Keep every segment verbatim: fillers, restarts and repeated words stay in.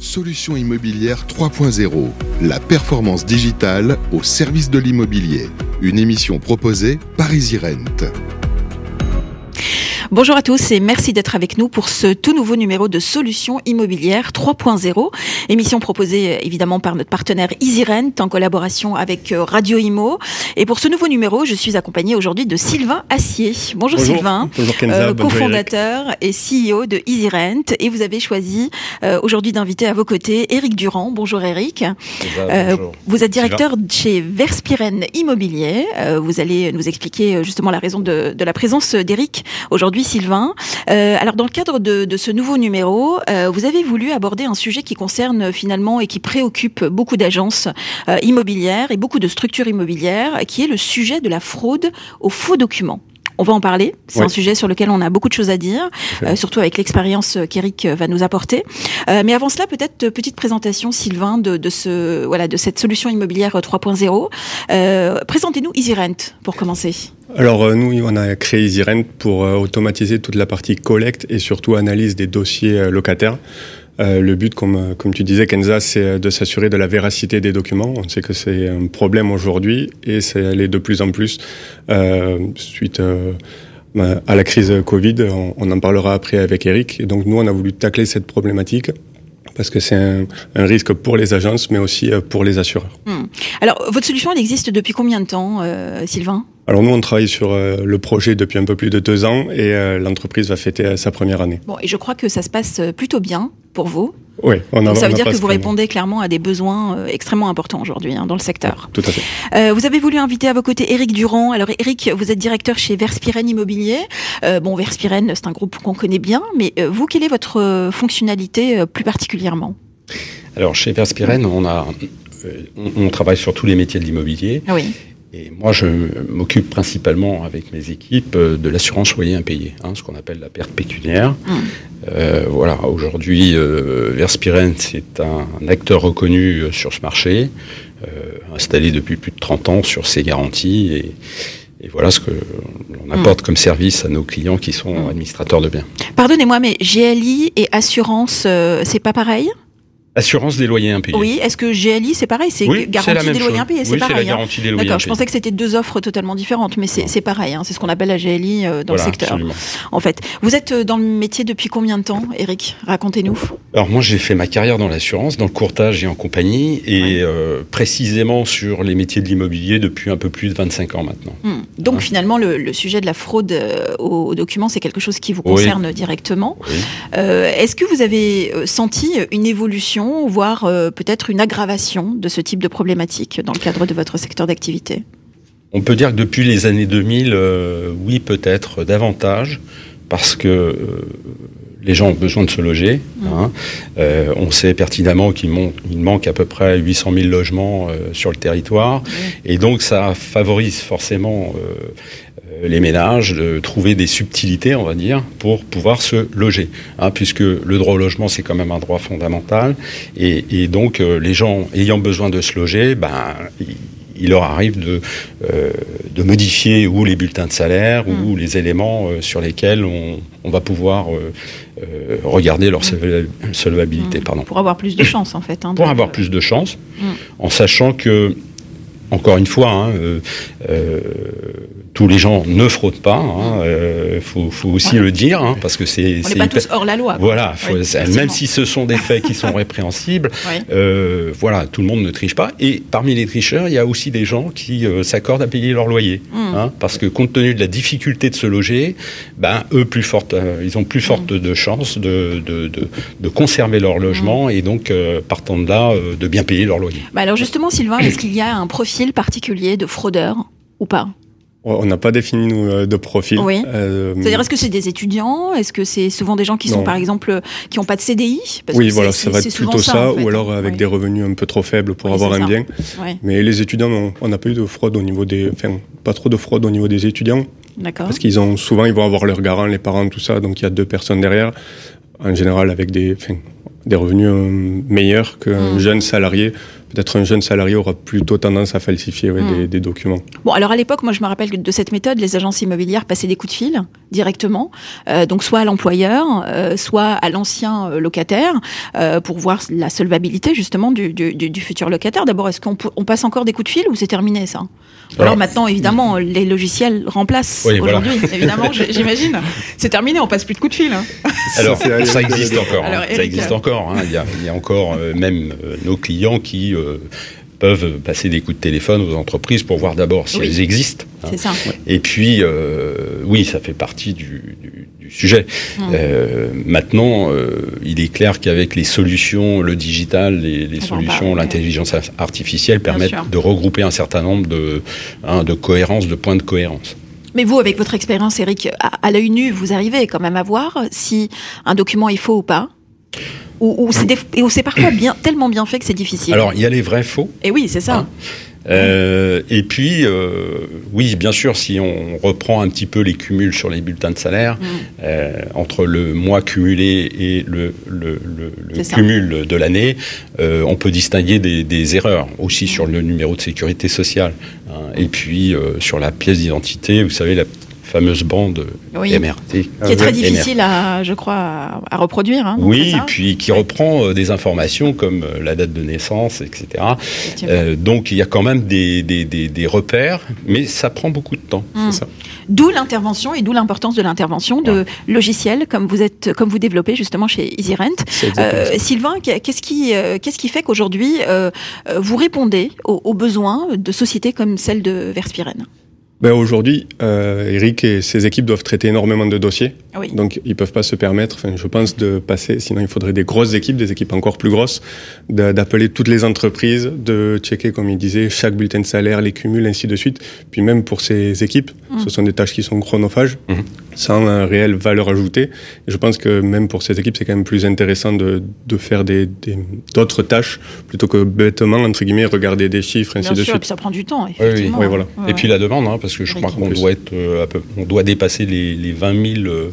Solutions immobilières trois point zéro, la performance digitale au service de l'immobilier. Une émission proposée par EasyRent. Bonjour à tous et merci d'être avec nous pour ce tout nouveau numéro de Solutions immobilières trois point zéro. Émission proposée évidemment par notre partenaire EasyRent en collaboration avec Radio Imo. Et pour ce nouveau numéro, je suis accompagnée aujourd'hui de Sylvain Assier. Bonjour, Bonjour. Sylvain, Bonjour Kenza, euh, cofondateur et C E O de EasyRent. Et vous avez choisi euh, aujourd'hui d'inviter à vos côtés Éric Durand. Bonjour Éric. Euh, vous êtes directeur Sylvain. Chez Verspiren Immobilier. Euh, vous allez nous expliquer justement la raison de, de la présence d'Éric aujourd'hui. Sylvain, euh, alors dans le cadre de, de ce nouveau numéro, euh, vous avez voulu aborder un sujet qui concerne finalement et qui préoccupe beaucoup d'agences euh, immobilières et beaucoup de structures immobilières, qui est le sujet de la fraude aux faux documents. On va en parler, c'est ouais. un sujet sur lequel on a beaucoup de choses à dire, euh, surtout avec l'expérience qu'Éric va nous apporter. Euh, mais avant cela, peut-être petite présentation, Sylvain, de, de, ce, voilà, de cette solution immobilière trois point zéro. Euh, présentez-nous EasyRent pour commencer. Alors euh, nous, on a créé EasyRent pour euh, automatiser toute la partie collecte et surtout analyse des dossiers euh, locataires. Euh, le but, comme, comme tu disais, Kenza, c'est de s'assurer de la véracité des documents. On sait que c'est un problème aujourd'hui et c'est l'est de plus en plus euh, suite euh, à la crise Covid. On, on en parlera après avec Éric. Et donc nous, on a voulu tacler cette problématique parce que c'est un, un risque pour les agences, mais aussi pour les assureurs. Hum. Alors, votre solution, elle existe depuis combien de temps, euh, Sylvain ? Alors nous, on travaille sur euh, le projet depuis un peu plus de deux ans et euh, l'entreprise va fêter euh, sa première année. Bon, et je crois que ça se passe plutôt bien pour vous. Oui, on a. Donc ça veut on a dire que vous vraiment. répondez clairement à des besoins euh, extrêmement importants aujourd'hui hein, dans le secteur. Tout à fait. Euh, vous avez voulu inviter à vos côtés Éric Durand. Alors Éric, vous êtes directeur chez Verspiren Immobilier. Euh, bon, Verspiren, c'est un groupe qu'on connaît bien, mais euh, vous, quelle est votre euh, fonctionnalité euh, plus particulièrement ? Alors chez Verspiren, on a, euh, on, on travaille sur tous les métiers de l'immobilier. Oui. Et moi, je m'occupe principalement avec mes équipes de l'assurance loyer impayé, hein, ce qu'on appelle la perte pécuniaire. Mmh. Euh, voilà, aujourd'hui, euh, Verspiren, c'est un, un acteur reconnu sur ce marché, euh, installé depuis plus de trente ans sur ses garanties. Et, et voilà ce que l'on apporte mmh. comme service à nos clients qui sont mmh. administrateurs de biens. Pardonnez-moi, mais G L I et assurance, euh, c'est pas pareil ? Assurance des loyers impayés. Oui, est-ce que G L I, c'est pareil, c'est oui, garantie c'est des loyers impayés, c'est oui, pareil. C'est la garantie hein. des loyers D'accord, impayés. je pensais que c'était deux offres totalement différentes, mais c'est, c'est pareil, hein, c'est ce qu'on appelle la G L I euh, dans voilà, le secteur. Absolument. En fait, vous êtes dans le métier depuis combien de temps, Éric ? Racontez-nous. Alors moi, j'ai fait ma carrière dans l'assurance, dans le courtage et en compagnie, et ouais. euh, précisément sur les métiers de l'immobilier depuis un peu plus de vingt-cinq ans maintenant. Hum. Donc ouais. finalement, le, le sujet de la fraude euh, aux, aux documents, c'est quelque chose qui vous concerne oui. directement. Oui. Euh, est-ce que vous avez senti une évolution, voire euh, peut-être une aggravation de ce type de problématique dans le cadre de votre secteur d'activité ? On peut dire que depuis les années deux mille, euh, oui, peut-être davantage, parce que euh, les gens ont besoin de se loger. Mmh. Hein. Euh, on sait pertinemment qu'il mon- il manque à peu près huit cent mille logements euh, sur le territoire, mmh. et donc ça favorise forcément euh, les ménages de trouver des subtilités, on va dire, pour pouvoir se loger, hein, puisque le droit au logement, c'est quand même un droit fondamental, et, et donc euh, les gens ayant besoin de se loger, ben, ils, il leur arrive de, euh, de modifier ou les bulletins de salaire mmh. ou les éléments euh, sur lesquels on, on va pouvoir euh, euh, regarder leur solvabilité. Mmh. Pardon. Pour avoir plus de chance, en fait. Hein, pour de... avoir plus de chance, mmh. en sachant que, encore une fois, hein, euh, euh, tous les gens ne fraudent pas, il hein, euh, faut, faut aussi ouais. le dire, hein, parce que c'est... On n'est pas tous hors la loi. Quoi. Voilà, faut, oui, même si ce sont des faits qui sont répréhensibles, oui. euh, voilà, tout le monde ne triche pas. Et parmi les tricheurs, il y a aussi des gens qui euh, s'accordent à payer leur loyer, mmh. hein, parce que compte tenu de la difficulté de se loger, ben, eux, plus forte, euh, ils ont plus forte mmh. de chances de, de, de, de conserver leur logement mmh. et donc, euh, partant de là, euh, de bien payer leur loyer. Bah alors justement, Sylvain, est-ce qu'il y a un profil particulier de fraudeur ou pas ? On n'a pas défini nous, de profil. Oui. Euh, C'est-à-dire, est-ce que c'est des étudiants ? Est-ce que c'est souvent des gens qui non. sont, par exemple, qui n'ont pas de C D I ? Parce Oui, que voilà, c'est, ça va c'est être plutôt ça, ça en fait, ou alors hein. avec oui. des revenus un peu trop faibles pour oui, avoir un ça. bien. Oui. Mais les étudiants, on n'a pas eu de fraude au niveau des... Enfin, pas trop de fraude au niveau des étudiants. D'accord. Parce qu'ils ont souvent, ils vont avoir leurs garants, les parents, tout ça, donc il y a deux personnes derrière, en général avec des, enfin, des revenus euh, meilleurs qu'un mmh. jeune salarié. peut-être un jeune salarié aura plutôt tendance à falsifier ouais, mmh. des, des documents. Bon, alors à l'époque, moi je me rappelle que de cette méthode, les agences immobilières passaient des coups de fil directement, euh, donc soit à l'employeur, euh, soit à l'ancien euh, locataire, euh, pour voir la solvabilité justement du, du, du, du futur locataire. D'abord, est-ce qu'on on passe encore des coups de fil ou c'est terminé ça ? Alors, alors maintenant, évidemment, les logiciels remplacent oui, aujourd'hui, voilà. évidemment, j'imagine. C'est terminé, on passe plus de coups de fil. Hein. Alors, ça existe encore. Alors, hein. Eric, ça existe encore. Hein. Il, y a, il y a encore euh, même euh, nos clients qui euh, peuvent passer des coups de téléphone aux entreprises pour voir d'abord si oui. elles existent. Hein. C'est ça. Et puis, euh, oui, ça fait partie du, du, du sujet. Mmh. Euh, maintenant, euh, il est clair qu'avec les solutions, le digital, les, les solutions, bah, l'intelligence ouais. artificielle permettent de regrouper un certain nombre de, hein, de cohérences, de points de cohérence. Mais vous, avec votre expérience, Eric, à, à l'œil nu, vous arrivez quand même à voir si un document est faux ou pas ? Ou, ou, c'est, des, ou c'est parfois bien, tellement bien fait que c'est difficile. Alors, il y a les vrais faux. Et oui, c'est ça. Hein euh, et puis, euh, oui, bien sûr, si on reprend un petit peu les cumuls sur les bulletins de salaire, mmh. euh, entre le mois cumulé et le, le, le, le cumul ça. de l'année, euh, on peut distinguer des, des erreurs, aussi mmh. sur le numéro de sécurité sociale. Hein, et puis, euh, sur la pièce d'identité, vous savez, la fameuse bande oui. M R T. Qui est très difficile, à, je crois, à, à reproduire. Hein, oui, et puis qui oui. reprend euh, des informations comme euh, la date de naissance, et cetera. Euh, donc, il y a quand même des, des, des, des repères, mais ça prend beaucoup de temps. Mmh. C'est ça. D'où l'intervention et d'où l'importance de l'intervention de ouais. logiciels comme vous, êtes, comme vous développez justement chez EasyRent. Euh, Sylvain, qu'est-ce qui, euh, qu'est-ce qui fait qu'aujourd'hui, euh, vous répondez aux, aux besoins de sociétés comme celle de Verspiren ? Ben aujourd'hui, euh, Eric et ses équipes doivent traiter énormément de dossiers, oui. donc ils peuvent pas se permettre, enfin, je pense, de passer, sinon il faudrait des grosses équipes, des équipes encore plus grosses, de, d'appeler toutes les entreprises, de checker, comme il disait, chaque bulletin de salaire, les cumuls, ainsi de suite. Puis même pour ces équipes, mmh. ce sont des tâches qui sont chronophages, mmh. sans un réelle valeur ajoutée. Et je pense que même pour ces équipes, c'est quand même plus intéressant de, de faire des, des, d'autres tâches, plutôt que bêtement, entre guillemets, regarder des chiffres, ainsi Bien de sûr, suite. Et puis ça prend du temps, effectivement. Oui, oui. Oui, voilà. Ouais. Et puis la demande, hein, parce que je crois qu'on doit être, euh, peu, on doit dépasser les, les vingt mille euh,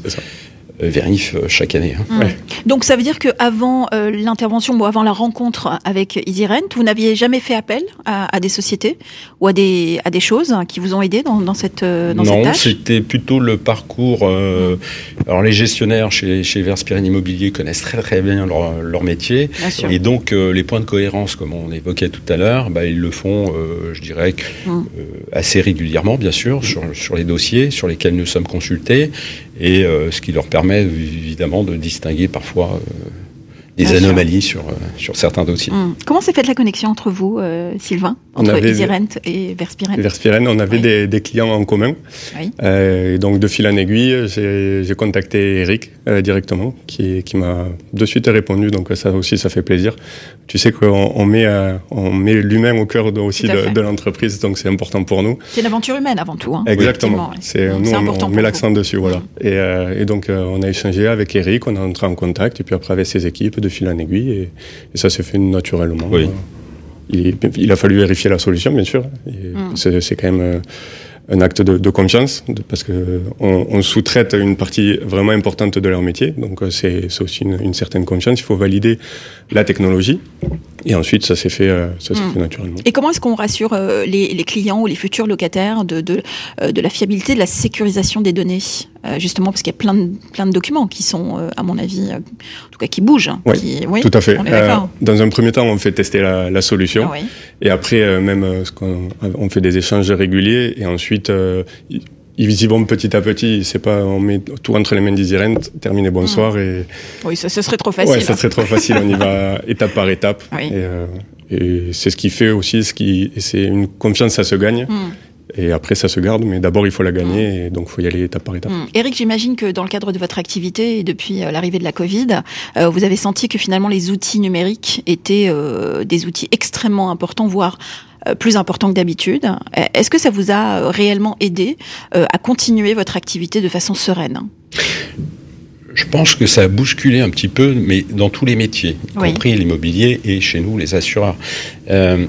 vérifs euh, chaque année. Hein. Mmh. Ouais. Donc ça veut dire qu'avant euh, l'intervention ou avant la rencontre avec EasyRent, vous n'aviez jamais fait appel à, à des sociétés ou à des, à des choses qui vous ont aidé dans, dans cette euh, dans Non, cette tâche ? C'était plutôt le parcours. Euh, mmh. Alors les gestionnaires chez, chez Verspiren Immobilier connaissent très très bien leur, leur métier. Et donc euh, les points de cohérence, comme on évoquait tout à l'heure, bah, ils le font, euh, je dirais, mmh. euh, assez régulièrement, bien sûr, sur, sur les dossiers sur lesquels nous sommes consultés. Et euh, ce qui leur permet évidemment de distinguer parfois euh, des Bien anomalies sur, euh, sur certains dossiers. Mmh. Comment s'est faite la connexion entre vous, euh, Sylvain, entre EasyRent et Verspiren ? Verspiren, on avait oui. des, des clients en commun. Oui. Euh, et donc, de fil en aiguille, j'ai, j'ai contacté Eric euh, directement, qui, qui m'a de suite répondu. Donc, ça aussi, ça fait plaisir. Tu sais qu'on on met, euh, on met l'humain au cœur de, aussi de, de l'entreprise, donc c'est important pour nous. C'est une aventure humaine avant tout. Hein. Exactement. C'est, donc, nous, c'est on, important on met l'accent dessus. Voilà. Mmh. Et, euh, et donc, euh, on a échangé avec Eric, on est entré en contact, et puis après avec ses équipes, de fil en aiguille, et, et ça s'est fait naturellement. Oui. Il, il a fallu vérifier la solution, bien sûr. Et mmh. c'est, c'est quand même un acte de, de confiance, de, parce que on, on sous-traite une partie vraiment importante de leur métier. Donc c'est, c'est aussi une, une certaine confiance. Il faut valider la technologie. Et ensuite, ça s'est fait, euh, ça s'est mmh. fait naturellement. Et comment est-ce qu'on rassure euh, les, les clients ou les futurs locataires de, de, euh, de la fiabilité, de la sécurisation des données, euh, justement parce qu'il y a plein de, plein de documents qui sont, euh, à mon avis, euh, en tout cas, qui bougent. Oui, qui, oui tout à fait. On est d'accord. Euh, dans un premier temps, on fait tester la, la solution. Ah, oui. Et après, euh, même, euh, ce qu'on, on fait des échanges réguliers. Et ensuite, euh, ils y vont petit à petit. C'est pas, on met tout entre les mains d'EasyRent, terminé, bonsoir. Mmh. Et... Oui, ça, ce serait trop facile. Oui, ça serait trop facile. On y va étape par étape. Oui. Et, euh, et c'est ce qui fait aussi, ce qui, et c'est une confiance, ça se gagne. Mmh. Et après, ça se garde, mais d'abord, il faut la gagner, mmh. et donc il faut y aller étape par étape. Mmh. Eric, j'imagine que dans le cadre de votre activité, et depuis euh, l'arrivée de la Covid, euh, vous avez senti que finalement les outils numériques étaient euh, des outils extrêmement importants, voire euh, plus importants que d'habitude. Est-ce que ça vous a réellement aidé euh, à continuer votre activité de façon sereine ? Je pense que ça a bousculé un petit peu, mais dans tous les métiers, y oui. compris l'immobilier et chez nous, les assureurs. Euh,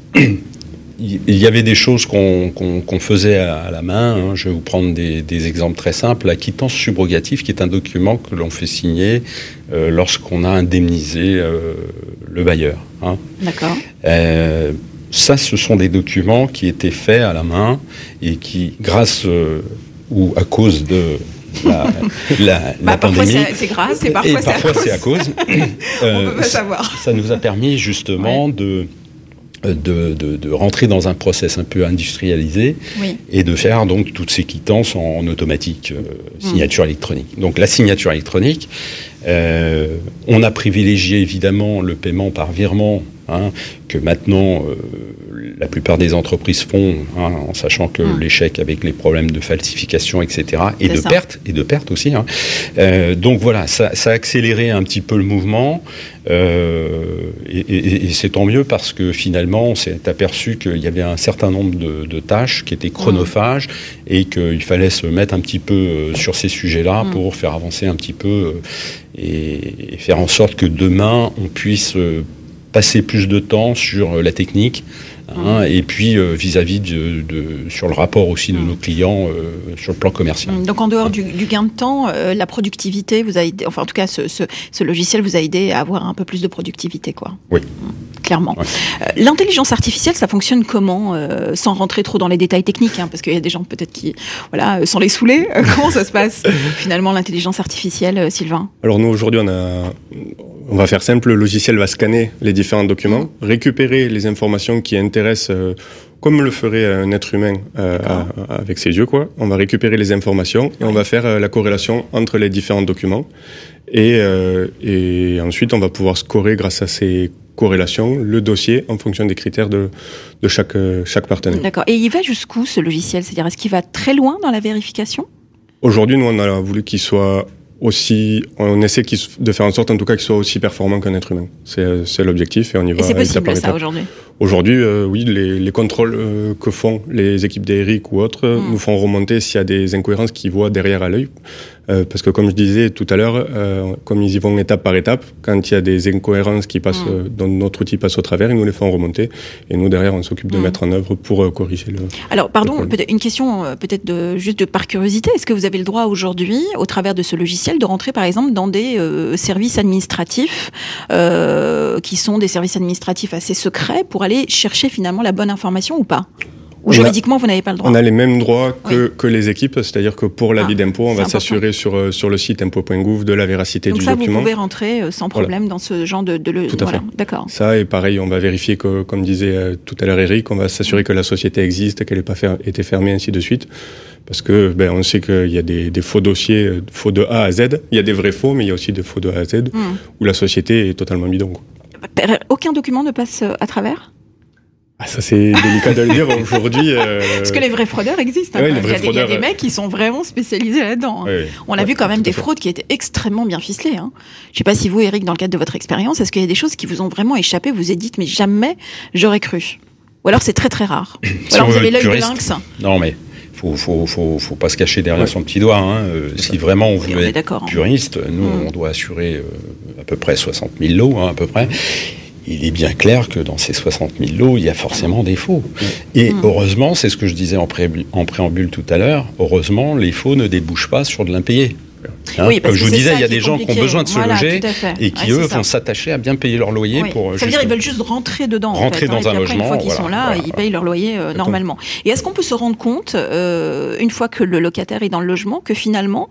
il y avait des choses qu'on, qu'on, qu'on faisait à la main. Hein. Je vais vous prendre des, des exemples très simples. La quittance subrogative, qui est un document que l'on fait signer euh, lorsqu'on a indemnisé euh, le bailleur. Hein. D'accord. Euh, ça, ce sont des documents qui étaient faits à la main et qui, grâce euh, ou à cause de la, la, bah, la parfois pandémie... c'est, c'est grâce et parfois, et parfois c'est à cause. C'est à cause. euh, On peut pas savoir. Ça nous a permis justement ouais. de... De, de, de rentrer dans un process un peu industrialisé oui. et de faire donc toutes ces quittances en, en automatique, euh, signature mmh. électronique. Donc la signature électronique, euh, on a privilégié évidemment le paiement par virement, hein, que maintenant euh, la plupart des entreprises font, hein, en sachant que mmh. l'échec avec les problèmes de falsification, et cetera, et C'est de ça. perte, et de perte aussi. Hein. Euh, donc voilà, ça, ça a accéléré un petit peu le mouvement. Euh, et, et, et c'est tant mieux parce que finalement on s'est aperçu qu'il y avait un certain nombre de, de tâches qui étaient chronophages mmh. et qu'il fallait se mettre un petit peu sur ces sujets-là mmh. pour faire avancer un petit peu et, et faire en sorte que demain on puisse passer plus de temps sur la technique. Hein, et puis euh, vis-à-vis de, de, sur le rapport aussi de nos clients euh, sur le plan commercial. Donc en dehors du, du gain de temps, euh, la productivité vous a aidé, enfin en tout cas ce, ce, ce logiciel vous a aidé à avoir un peu plus de productivité, quoi. Oui. Clairement. Ouais. Euh, l'intelligence artificielle, ça fonctionne comment, euh, sans rentrer trop dans les détails techniques, hein, parce qu'il y a des gens peut-être qui, voilà, sans les saouler. Euh, comment ça se passe finalement l'intelligence artificielle, euh, Sylvain ? Alors nous aujourd'hui on a, on va faire simple, le logiciel va scanner les différents documents, mmh. récupérer les informations qui intéressent Euh, comme le ferait un être humain euh, à, avec ses yeux, quoi. On va récupérer les informations et on va faire euh, la corrélation entre les différents documents. Et, euh, et ensuite, on va pouvoir scorer grâce à ces corrélations le dossier en fonction des critères de, de chaque, euh, chaque partenaire. D'accord. Et il va jusqu'où ce logiciel ? C'est-à-dire, est-ce qu'il va très loin dans la vérification ? Aujourd'hui, nous, on a voulu qu'il soit aussi, on essaie de faire en sorte en tout cas qu'il soit aussi performant qu'un être humain. C'est, c'est l'objectif et on y va. Et c'est possible par ça étape. aujourd'hui ? Aujourd'hui, euh, oui, les, les contrôles euh, que font les équipes d'Eric ou autres mmh. nous font remonter s'il y a des incohérences qu'ils voient derrière à l'œil. Euh, parce que comme je disais tout à l'heure, euh, comme ils y vont étape par étape, quand il y a des incohérences qui passent, mmh. euh, dont notre outil passe au travers, ils nous les font remonter. Et nous, derrière, on s'occupe de mmh. mettre en œuvre pour euh, corriger le... Alors, pardon, peut-être une question euh, peut-être de, juste de par curiosité. Est-ce que vous avez le droit aujourd'hui, au travers de ce logiciel, de rentrer par exemple dans des euh, services administratifs euh, qui sont des services administratifs assez secrets pour aller chercher finalement la bonne information ou pas ? Ou juridiquement, a, vous n'avez pas le droit ? On a les mêmes droits que, oui. que les équipes, c'est-à-dire que pour l'avis ah, d'impôt, on va important. s'assurer sur, sur le site impôt point gouv de la véracité Donc du ça, document. Donc ça, vous pouvez rentrer sans problème voilà. dans ce genre de... de le... Tout à voilà. fait. D'accord. Ça, et pareil, on va vérifier que, comme disait euh, tout à l'heure Eric, on va s'assurer que la société existe, qu'elle n'ait pas fer- été fermée, ainsi de suite. Parce que ben, on sait qu'il y a des, des faux dossiers, euh, faux de A à Z. Il y a des vrais faux, mais il y a aussi des faux de A à Z, mmh. où la société est totalement bidon. Quoi. Aucun document ne passe à travers ? Ah, ça, c'est délicat de le dire aujourd'hui. Euh... Parce que les vrais fraudeurs existent. Hein, ouais, il, y a des, il y a des ouais. mecs qui sont vraiment spécialisés là-dedans. Hein. Ouais, On a ouais, vu quand même des fraudes qui étaient extrêmement bien ficelées. Hein. Je ne sais pas si vous, Eric, dans le cadre de votre expérience, est-ce qu'il y a des choses qui vous ont vraiment échappé, vous vous êtes dit, mais jamais j'aurais cru. Ou alors c'est très très rare. Ou si alors vous avez l'œil de lynx. Non, mais faut, faut, faut, faut pas se cacher derrière ouais. son petit doigt. Hein. Euh, si vraiment on voulait oui, être puriste, hein. nous, mmh. on doit assurer euh, à peu près soixante mille lots, hein, à peu près. Il est bien clair que dans ces soixante mille lots, il y a forcément des faux. Et mmh. heureusement, c'est ce que je disais en, pré- en préambule tout à l'heure, heureusement, les faux ne débouchent pas sur de l'impayé. Hein, oui, comme je vous disais, il y a des gens compliqué. qui ont besoin de se voilà, loger et qui, ouais, eux, ça. vont s'attacher à bien payer leur loyer. Oui. Pour, ça veut dire qu'ils veulent juste rentrer dedans. Rentrer en fait, dans hein, un et puis après, logement. Une fois qu'ils voilà, sont là, voilà, ils payent leur loyer euh, normalement. Et est-ce qu'on peut se rendre compte, euh, une fois que le locataire est dans le logement, que finalement,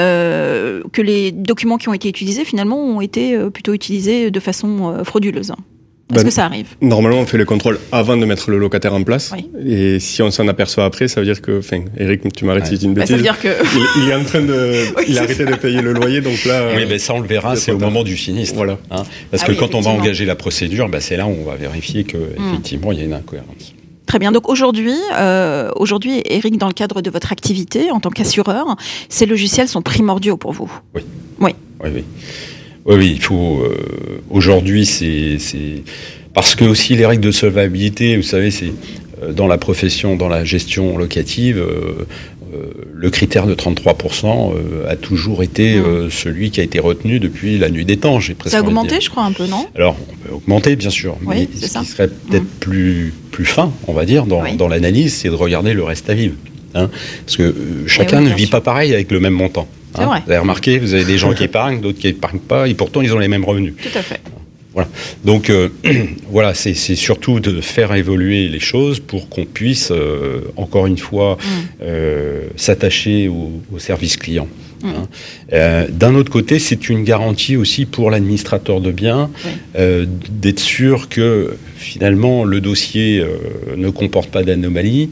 euh, que les documents qui ont été utilisés, finalement, ont été euh, plutôt utilisés de façon euh, frauduleuse ? Est-ce ben, que ça arrive ? Normalement, on fait les contrôles avant de mettre le locataire en place. Oui. Et si on s'en aperçoit après, ça veut dire que... Enfin, Eric, tu m'arrêtes ouais. si je dis une bêtise. Ben, ça veut dire que... il, il est en train de... oui, il a arrêté ça. de payer le loyer, donc là... Oui, ben ça, on le verra, c'est, c'est au moment du sinistre. Voilà. Hein, parce ah, que oui, quand on va engager la procédure, ben, c'est là où on va vérifier qu'effectivement, mmh. il y a une incohérence. Très bien. Donc aujourd'hui, euh, aujourd'hui, Eric, dans le cadre de votre activité en tant qu'assureur, ces logiciels sont primordiaux pour vous ? Oui. Oui. Oui, oui. Oui, oui, il faut... Euh, aujourd'hui, c'est... c'est... Parce que aussi les règles de solvabilité, vous savez, c'est euh, dans la profession, dans la gestion locative, euh, euh, le critère de trente-trois pour cent euh, a toujours été euh, celui qui a été retenu depuis la nuit des temps. J'ai presque ça a augmenté, je crois, un peu, non ? Alors, on peut augmenter, bien sûr, oui, mais c'est ce ça. qui serait peut-être mmh. plus, plus fin, on va dire, dans, oui. dans l'analyse, c'est de regarder le reste à vivre. Hein, parce que euh, chacun oui, ne vit sûr. pas pareil avec le même montant. C'est hein. vrai. Vous avez remarqué, vous avez des gens qui épargnent, d'autres qui n'épargnent pas, et pourtant ils ont les mêmes revenus. Tout à fait. Voilà. Donc euh, voilà, c'est, c'est surtout de faire évoluer les choses pour qu'on puisse, euh, encore une fois, mmh. euh, s'attacher au, au service client. Mmh. Hein. Euh, d'un autre côté, c'est une garantie aussi pour l'administrateur de biens oui. euh, d'être sûr que finalement le dossier euh, ne comporte pas d'anomalie,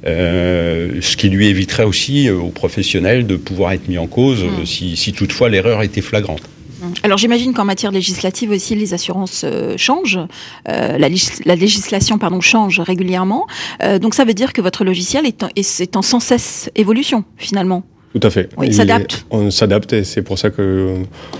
euh, ce qui lui éviterait aussi euh, aux professionnels de pouvoir être mis en cause mmh. euh, si, si toutefois l'erreur était flagrante. Alors j'imagine qu'en matière législative aussi, les assurances euh, changent, euh, la, légis- la législation pardon change régulièrement. Euh, donc ça veut dire que votre logiciel est en, est en sans cesse évolution finalement. Tout à fait. Oui, il s'adapte. On s'adapte et c'est pour ça que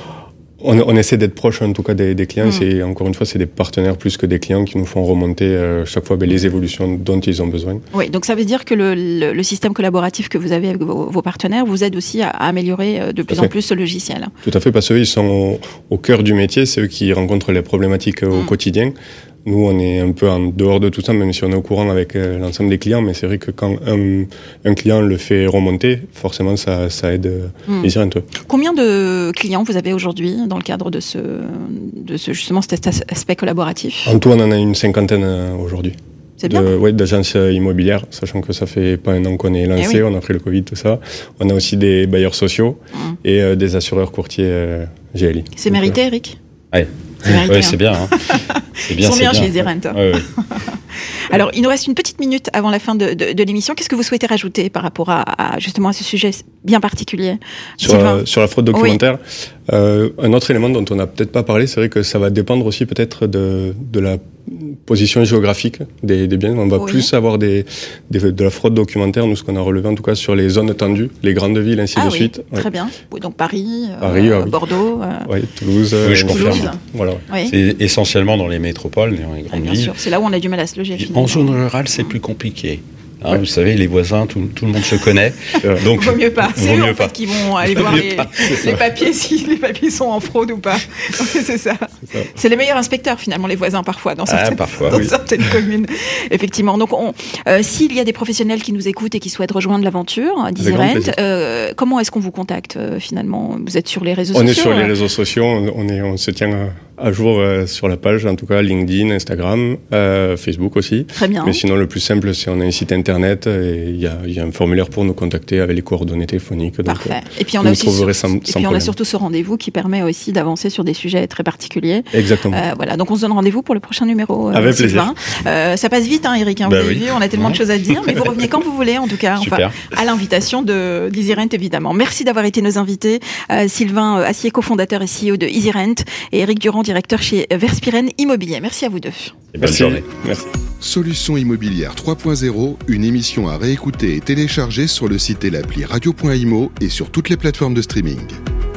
on, on essaie d'être proche en tout cas des, des clients. Mmh. C'est encore une fois, c'est des partenaires plus que des clients qui nous font remonter euh, chaque fois ben, les évolutions dont ils ont besoin. Oui, donc ça veut dire que le, le, le système collaboratif que vous avez avec vos, vos partenaires vous aide aussi à, à améliorer de plus en plus ce logiciel. Tout à fait, parce qu'ils sont au, au cœur du métier, c'est eux qui rencontrent les problématiques mmh. au quotidien. Nous, on est un peu en dehors de tout ça, même si on est au courant avec euh, l'ensemble des clients. Mais c'est vrai que quand un, un client le fait remonter, forcément, ça, ça aide euh, mmh. les un peu. Combien de clients vous avez aujourd'hui dans le cadre de ce, de ce justement cet aspect collaboratif ? En tout, on en a une cinquantaine euh, aujourd'hui. C'est bien. De, ouais, d'agences immobilières, sachant que ça fait pas un an qu'on est lancé, eh oui. on a pris le Covid, tout ça. On a aussi des bailleurs sociaux mmh. et euh, des assureurs courtiers euh, G L I. C'est Donc, mérité, euh... Eric ? Ouais. C'est mérité, ouais, hein. c'est bien. Hein. C'est bien, Ils sont c'est bien, bien chez Easy Rent. Ouais, ouais. Alors, il nous reste une petite minute avant la fin de, de, de l'émission. Qu'est-ce que vous souhaitez rajouter par rapport à, à justement à ce sujet bien particulier, sur, euh, sur la fraude documentaire, oui. euh, un autre élément dont on n'a peut-être pas parlé, c'est vrai que ça va dépendre aussi peut-être de, de la position géographique des, des biens. On va oui. plus avoir des, des, de la fraude documentaire, nous, ce qu'on a relevé en tout cas sur les zones tendues, les grandes villes, ainsi ah de oui, suite. Très ouais. bien. Donc Paris, Paris euh, oui. Bordeaux. Euh... Oui, Toulouse. Oui, je confirme. Toulouse. Voilà. Oui. C'est essentiellement dans les métropoles, dans les grandes ah, bien villes. Sûr. C'est là où on a du mal à se loger. En zone rurale, c'est plus compliqué. Hein, ouais. Vous savez, les voisins, tout, tout le monde se connaît. Donc, vaut mieux pas. C'est eux en pas. fait qui vont aller voir les, les papiers, si les papiers sont en fraude ou pas. Donc, c'est ça. C'est, ça. C'est les meilleurs inspecteurs finalement, les voisins parfois dans certaines, ah, parfois, dans oui. certaines communes. Effectivement. Donc, on, euh, s'il y a des professionnels qui nous écoutent et qui souhaitent rejoindre l'aventure d'Easy Rent, euh, comment est-ce qu'on vous contacte euh, finalement ? Vous êtes sur les réseaux on sociaux ? On est sur les réseaux sociaux. On, est, on se tient à jour euh, sur la page, en tout cas LinkedIn, Instagram, euh, Facebook aussi. Très bien. Mais sinon, le plus simple, c'est on a un site internet et il y a, y a un formulaire pour nous contacter avec les coordonnées téléphoniques. Donc, parfait. Et puis on a aussi sur, sans, et sans puis on a surtout ce rendez-vous qui permet aussi d'avancer sur des sujets très particuliers. Exactement. Euh, voilà. Donc on se donne rendez-vous pour le prochain numéro. Euh, avec plaisir. Euh, ça passe vite, hein, Eric. Hein, bah vous avez oui. vu, on a tellement ouais. de choses à dire, mais vous revenez quand vous voulez, en tout cas. Super. Enfin, à l'invitation de d'Easy Rent, évidemment. Merci d'avoir été nos invités. Euh, Sylvain Assier, cofondateur et C E O de Easy Rent, et Eric Durand, directeur chez Verspiren Immobilier. Merci à vous deux. Et bonne journée. Merci. Solutions immobilières trois point zéro, une émission à réécouter et télécharger sur le site et l'appli radio point imo et sur toutes les plateformes de streaming.